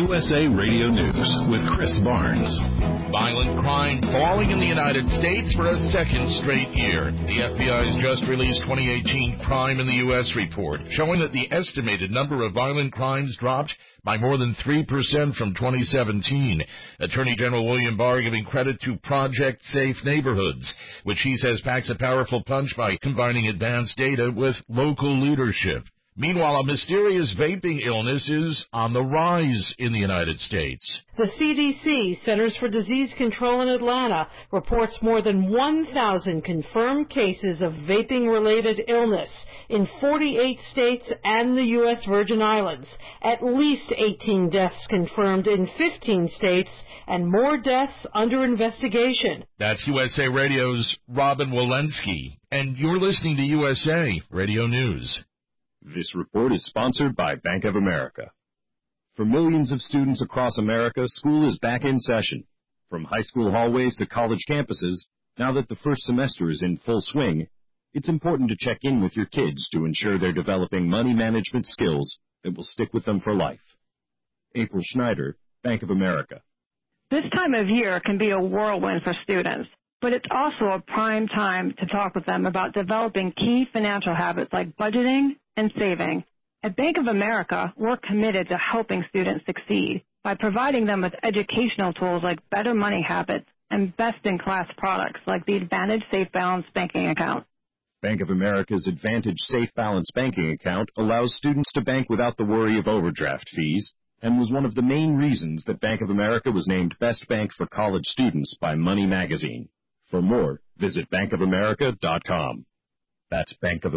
USA Radio News with Chris Barnes. Violent crime falling in the United States for a second straight year. The FBI's just released 2018 Crime in the U.S. report, showing that the estimated number of violent crimes dropped by more than 3% from 2017. Attorney General William Barr giving credit to Project Safe Neighborhoods, which he says packs a powerful punch by combining advanced data with local leadership. Meanwhile, a mysterious vaping illness is on the rise in the United States. The CDC, Centers for Disease Control in Atlanta, reports more than 1,000 confirmed cases of vaping-related illness in 48 states and the U.S. Virgin Islands. At least 18 deaths confirmed in 15 states and more deaths under investigation. That's USA Radio's Robin Walensky, and you're listening to USA Radio News. This report is sponsored by Bank of America. For millions of students across America, school is back in session. From high school hallways to college campuses, now that the first semester is in full swing, it's important to check in with your kids to ensure they're developing money management skills that will stick with them for life. April Schneider, Bank of America. This time of year can be a whirlwind for students, but it's also a prime time to talk with them about developing key financial habits like budgeting and saving. At Bank of America, we're committed to helping students succeed by providing them with educational tools like better money habits and best-in-class products like the Advantage Safe Balance banking account. Bank of America's Advantage Safe Balance banking account allows students to bank without the worry of overdraft fees and was one of the main reasons that Bank of America was named Best Bank for College Students by Money Magazine. For more, visit bankofamerica.com. That's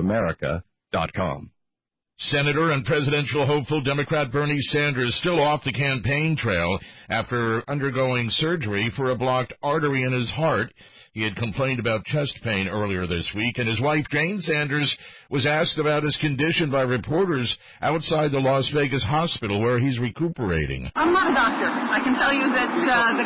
bankofamerica.com. Senator and presidential hopeful Democrat Bernie Sanders still off the campaign trail after undergoing surgery for a blocked artery in his heart. He had complained about chest pain earlier this week, and his wife, Jane Sanders, was asked about his condition by reporters outside the Las Vegas hospital where he's recuperating. I'm not a doctor. I can tell you that the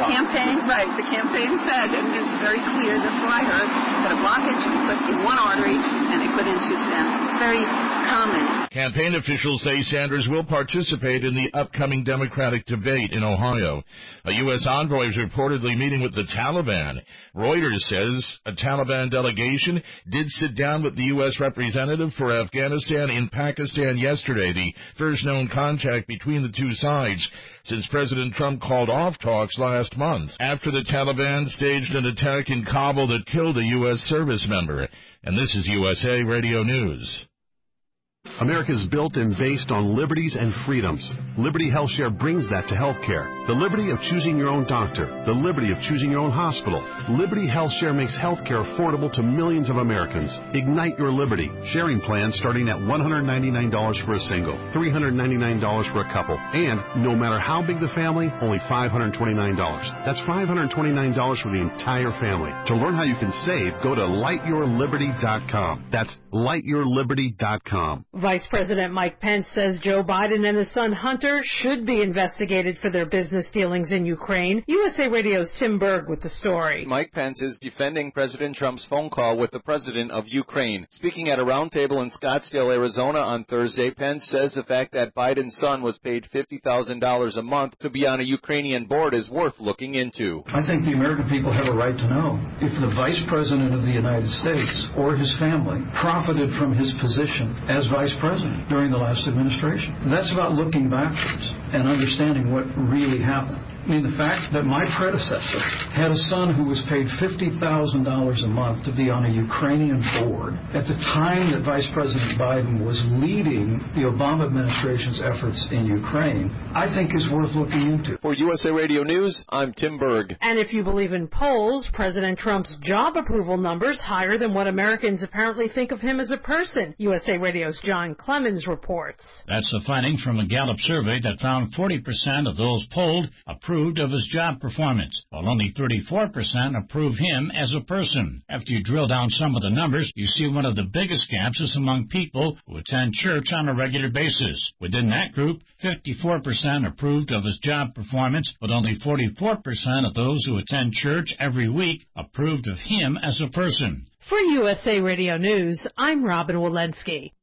campaign said, and it's very clear, that's what I heard, that a blockage was put in one artery and they put in two stents. It's very common. Campaign officials say Sanders will participate in the upcoming Democratic debate in Ohio. A U.S. envoy is reportedly meeting with the Taliban. Reuters says a Taliban delegation did sit down with the U.S. representative for Afghanistan in Pakistan yesterday, the first known contact between the two sides since President Trump called off talks last month after the Taliban staged an attack in Kabul that killed a U.S. service member. And this is USA Radio News. America is built and based on liberties and freedoms. Liberty HealthShare brings that to healthcare. The liberty of choosing your own doctor. The liberty of choosing your own hospital. Liberty HealthShare makes healthcare affordable to millions of Americans. Ignite your liberty. Sharing plans starting at $199 for a single, $399 for a couple, and no matter how big the family, only $529. That's $529 for the entire family. To learn how you can save, go to lightyourliberty.com. That's lightyourliberty.com. Vice President Mike Pence says Joe Biden and his son Hunter should be investigated for their business dealings in Ukraine. USA Radio's Tim Berg with the story. Mike Pence is defending President Trump's phone call with the president of Ukraine. Speaking at a roundtable in Scottsdale, Arizona on Thursday, Pence says the fact that Biden's son was paid $50,000 a month to be on a Ukrainian board is worth looking into. I think the American people have a right to know if the Vice President of the United States or his family profited from his position as Vice President during the last administration. That's about looking backwards and understanding what really happened. I mean, the fact that my predecessor had a son who was paid $50,000 a month to be on a Ukrainian board at the time that Vice President Biden was leading the Obama administration's efforts in Ukraine, I think is worth looking into. For USA Radio News, I'm Tim Berg. And if you believe in polls, President Trump's job approval numbers higher than what Americans apparently think of him as a person. USA Radio's John Clemens reports. That's the finding from a Gallup survey that found 40% of those polled approved of his job performance, while only 34% approve him as a person. After you drill down some of the numbers, you see one of the biggest gaps is among people who attend church on a regular basis. Within that group, 54% approved of his job performance, but only 44% of those who attend church every week approved of him as a person. For USA Radio News, I'm Robin Walensky.